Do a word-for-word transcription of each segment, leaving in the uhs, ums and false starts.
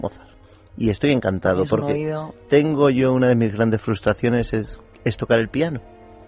Mozart. Y estoy encantado porque oído... tengo yo una de mis grandes frustraciones es, es tocar el piano.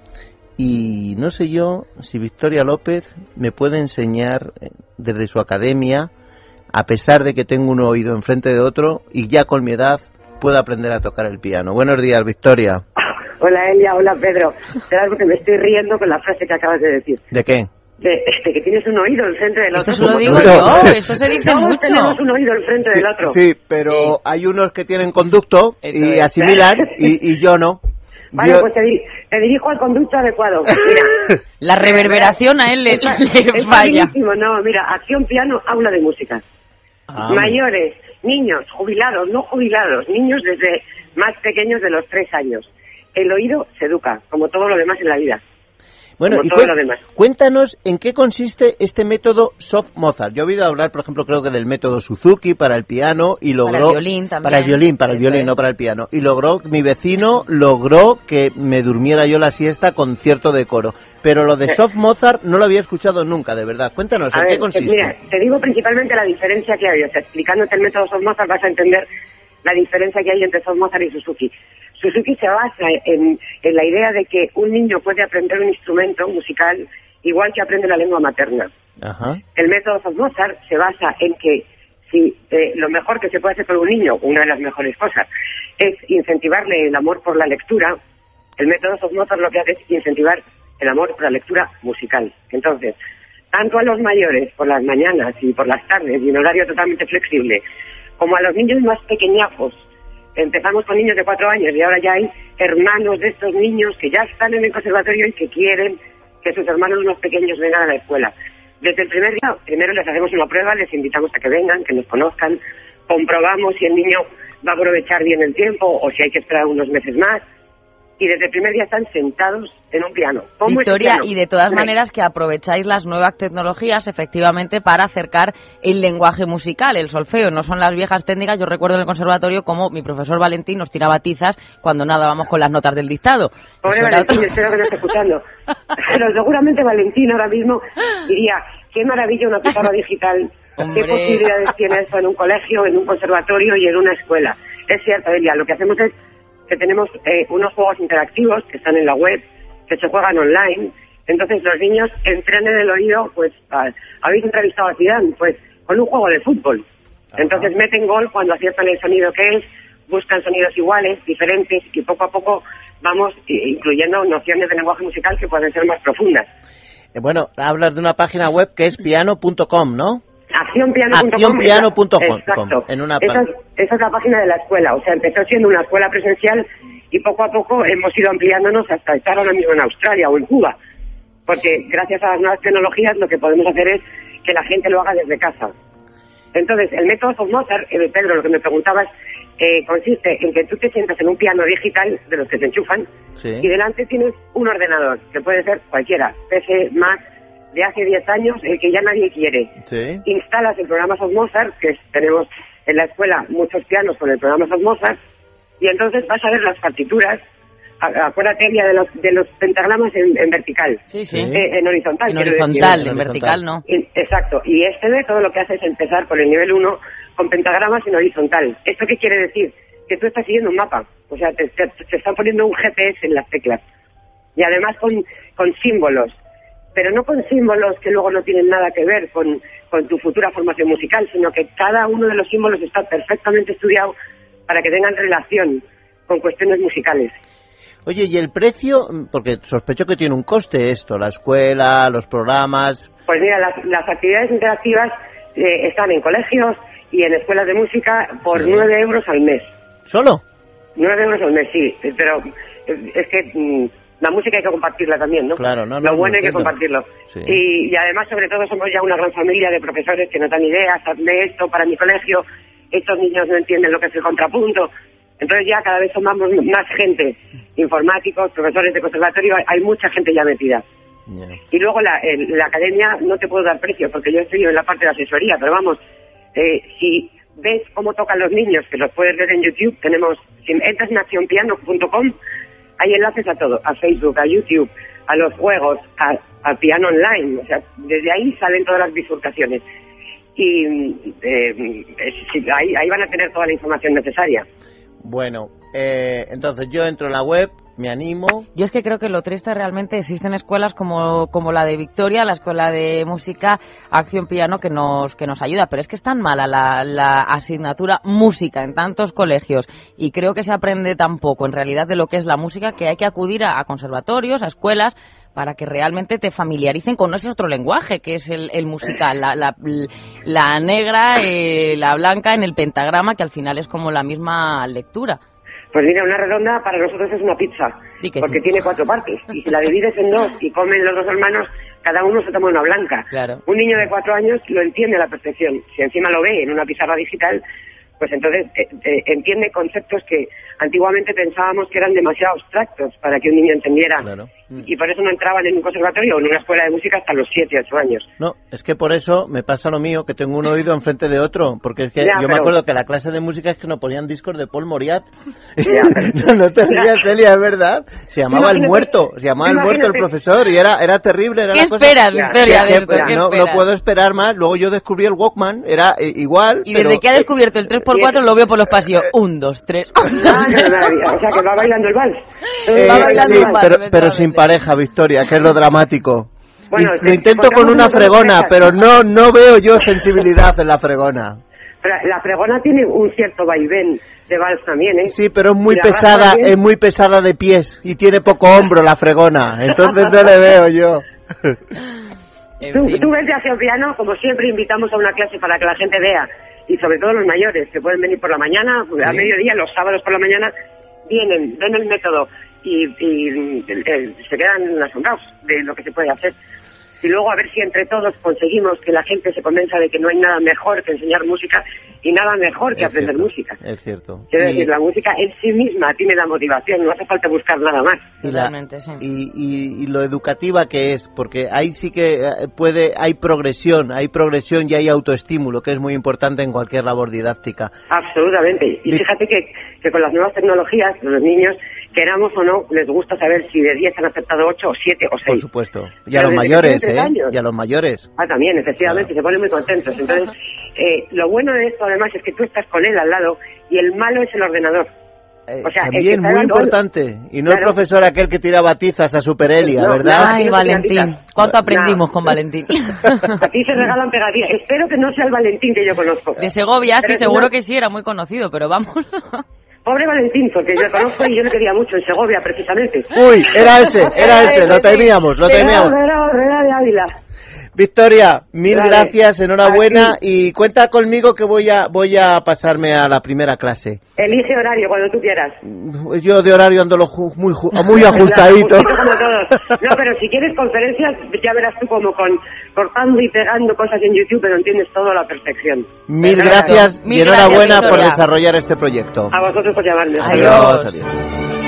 Y no sé yo si Victoria López me puede enseñar desde su academia, a pesar de que tengo un oído enfrente de otro y ya con mi edad puedo aprender a tocar el piano. Buenos días, Victoria. Hola, Elia. Hola, Pedro. Será porque me estoy riendo con la frase que acabas de decir. ¿De qué? De, de que tienes un oído enfrente del otro. Esto se lo digo yo, eso se dice Todos mucho. tenemos un oído enfrente sí, del otro. Sí, pero sí. Hay unos que tienen conducto eso y es. asimilan y, y yo no. Vale, yo... pues te, di, te dirijo al conducto adecuado. Mira, la reverberación a él le, es, le es falla. No, mira, acción piano, aula de música. Ah, Mayores, niños, jubilados, no jubilados, niños desde más pequeños de los tres años. El oído se educa, como todo lo demás en la vida. Bueno, como y todo cu- lo demás. Cuéntanos en qué consiste este método Soft Mozart. Yo he oído hablar, por ejemplo, creo que del método Suzuki para el piano y logró... Para el violín también. Para el violín, para el Eso violín, es. no para el piano. Y logró, mi vecino logró que me durmiera yo la siesta con cierto decoro. Pero lo de Soft Mozart no lo había escuchado nunca, de verdad. Cuéntanos, A ¿en ver, qué consiste? Mira, te digo principalmente la diferencia que hay. O sea, explicándote el método Soft Mozart vas a entender la diferencia que hay entre Soft Mozart y Suzuki. Suzuki se basa en, en la idea de que un niño puede aprender un instrumento musical igual que aprende la lengua materna. Ajá. El método Soft Mozart se basa en que si eh, lo mejor que se puede hacer por un niño, una de las mejores cosas, es incentivarle el amor por la lectura, el método Soft Mozart lo que hace es incentivar el amor por la lectura musical. Entonces, tanto a los mayores por las mañanas y por las tardes y en horario totalmente flexible, como a los niños más pequeñajos. Empezamos con niños de cuatro años y ahora ya hay hermanos de estos niños que ya están en el conservatorio y que quieren que sus hermanos más pequeños vengan a la escuela. Desde el primer día, primero les hacemos una prueba, les invitamos a que vengan, que nos conozcan, comprobamos si el niño va a aprovechar bien el tiempo o si hay que esperar unos meses más. Y desde el primer día están sentados en un piano. Victoria, piano? y de todas Sí. maneras que aprovecháis las nuevas tecnologías efectivamente para acercar el lenguaje musical, el solfeo, no son las viejas técnicas. Yo recuerdo en el conservatorio como mi profesor Valentín nos tiraba tizas cuando nadábamos con las notas del dictado. Pobre Eso era Valentín, otro... espero que no esté escuchando. Pero seguramente Valentín ahora mismo diría, qué maravilla una pizarra digital, Hombre. qué posibilidades tiene eso en un colegio, en un conservatorio y en una escuela. Es cierto, Elia, lo que hacemos es que tenemos eh, unos juegos interactivos que están en la web, que se juegan online. Entonces los niños entrenan el oído, pues, a, habéis entrevistado a Zidane, pues, con un juego de fútbol. Ajá. Entonces meten gol cuando aciertan el sonido que es, buscan sonidos iguales, diferentes, y poco a poco vamos incluyendo nociones de lenguaje musical que pueden ser más profundas. Eh, bueno, hablas de una página web que es piano punto com, ¿no? acción piano punto com. acción piano punto com. Exacto. En una esa, es, esa es la página de la escuela. O sea, empezó siendo una escuela presencial y poco a poco hemos ido ampliándonos hasta estar ahora mismo en Australia o en Cuba. Porque gracias a las nuevas tecnologías lo que podemos hacer es que la gente lo haga desde casa. Entonces, el método Soft Mozart, eh, Pedro, lo que me preguntabas, eh, consiste en que tú te sientas en un piano digital, de los que se enchufan, sí. Y delante tienes un ordenador, que puede ser cualquiera, P C, Mac, de hace diez años, el que ya nadie quiere. Sí. Instalas el programa Soft Mozart, que es, tenemos en la escuela muchos pianos con el programa Soft Mozart, y entonces vas a ver las partituras. Acuérdate ya de los, de los pentagramas en, en vertical, sí, sí. Eh, en horizontal. En horizontal, decir, en, en vertical no. Y, exacto, y este método lo que hace es empezar por el nivel uno con pentagramas en horizontal. ¿Esto qué quiere decir? Que tú estás siguiendo un mapa, o sea, te, te, te están poniendo un G P S en las teclas, y además con, con símbolos, pero no con símbolos que luego no tienen nada que ver con, con tu futura formación musical, sino que cada uno de los símbolos está perfectamente estudiado para que tengan relación con cuestiones musicales. Oye, ¿y el precio? Porque sospecho que tiene un coste esto, la escuela, los programas. Pues mira, las, las actividades interactivas eh, están en colegios y en escuelas de música por sí. nueve euros al mes. ¿Solo? nueve euros al mes, sí, pero es que mmm, la música hay que compartirla también, ¿no? Claro, no, no. Lo bueno no hay que compartirlo. Sí. Y, y además, sobre todo, somos ya una gran familia de profesores que nos dan ideas, hazme esto para mi colegio, estos niños no entienden lo que es el contrapunto. Entonces ya cada vez somos más gente, informáticos, profesores de conservatorio, hay mucha gente ya metida. Yeah. Y luego la, el, la academia no te puedo dar precio porque yo estoy en la parte de asesoría, pero vamos, eh, si ves cómo tocan los niños, que los puedes ver en YouTube, tenemos, si entras en acción piano punto com, hay enlaces a todo, a Facebook, a YouTube, a los juegos, a, a piano online, o sea, desde ahí salen todas las bifurcaciones. y eh, es, ahí, ahí van a tener toda la información necesaria. Bueno, eh, entonces yo entro en la web, me animo. Yo es que creo que lo triste realmente existen escuelas como, como la de Victoria, la escuela de música Acción Piano, que nos que nos ayuda, pero es que es tan mala la, la asignatura música en tantos colegios y creo que se aprende tan poco en realidad de lo que es la música, que hay que acudir a, a conservatorios, a escuelas, para que realmente te familiaricen con ese otro lenguaje que es el, el musical, la, la, la negra, eh, la blanca en el pentagrama, que al final es como la misma lectura. Pues mira, una redonda para nosotros es una pizza, porque sí, tiene cuatro partes, y si la divides en dos y comen los dos hermanos, cada uno se toma una blanca. Claro. Un niño de cuatro años lo entiende a la perfección. Si encima lo ve en una pizarra digital, pues entonces eh, eh, entiende conceptos que antiguamente pensábamos que eran demasiado abstractos para que un niño entendiera. Claro. Y por eso no entraban en un conservatorio o en una escuela de música hasta los siete, ocho años. No, es que por eso me pasa lo mío, que tengo un oído enfrente de otro, porque es que ya, yo pero... me acuerdo que la clase de música es que nos ponían discos de Paul Moriat. no, no te rías, Celia, es verdad. Se llamaba El Muerto, se llamaba El Muerto el profesor y era era terrible. Era ¿Qué la esperas, cosa... Victoria? Ya, ya, ya, no, no puedo esperar más. Luego yo descubrí el Walkman, era eh, igual. Y desde pero... que ha descubierto el tres por cuatro lo veo por los pasillos. Un, dos, tres. Ah, o sea, que va bailando el vals. Eh, va bailando sí, el vals, pero, pero sin pareja, Victoria, que es lo dramático. Bueno, lo te, intento con una fregona, pero no no veo yo sensibilidad en la fregona. Pero la fregona tiene un cierto vaivén de vals también, ¿eh? Sí, pero es muy pesada, es muy pesada de pies y tiene poco hombro la fregona, entonces no le veo yo. Tú, tú ves de Acción Piano, como siempre invitamos a una clase para que la gente vea, y sobre todo los mayores, que pueden venir por la mañana, sí, a mediodía, los sábados por la mañana, vienen, ven el método y, y eh, se quedan asombrados de lo que se puede hacer. Y luego a ver si entre todos conseguimos que la gente se convenza de que no hay nada mejor que enseñar música y nada mejor que es aprender cierto, música. Es cierto. Quiero y... decir, la música en sí misma tiene la motivación, no hace falta buscar nada más. Y, la, sí. y, y, y lo educativa que es, porque ahí sí que puede, hay progresión, hay progresión y hay autoestímulo, que es muy importante en cualquier labor didáctica. Absolutamente. Y fíjate que, que con las nuevas tecnologías, los niños, queramos o no, les gusta saber si de diez han aceptado ocho o siete o seis. Por supuesto. Y a los mayores, ¿eh? Y a los mayores. Ah, también, efectivamente, claro. Se ponen muy contentos. Entonces, eh, lo bueno de esto, además, es que tú estás con él al lado y el malo es el ordenador. Eh, o sea, también muy importante. Y no claro. El profesor aquel que tiraba tizas a Super Elia, no, ¿verdad? Ay, no, Valentín. ¿Cuánto aprendimos no. con Valentín? Aquí se regalan pegadillas. Espero que no sea el Valentín que yo conozco. De Segovia, pero sí, seguro no... que sí, era muy conocido, pero vamos... Pobre Valentín, porque yo lo conozco y yo le quería mucho en Segovia, precisamente. Uy, era ese, era ese, lo temíamos, lo temíamos. Era, era, era de Ávila. Victoria, mil vale. gracias, enhorabuena Aquí. Y cuenta conmigo que voy a voy a pasarme a la primera clase. Elige horario cuando tú quieras. Yo de horario ando lo ju muy ju muy ajustadito. Como todos. No, pero si quieres conferencias ya verás tú como con cortando y pegando cosas en YouTube, pero entiendes todo a la perfección. Mil gracias, gracias y enhorabuena gracias, por desarrollar este proyecto. A vosotros por llamarme. Adiós. Adiós. Adiós.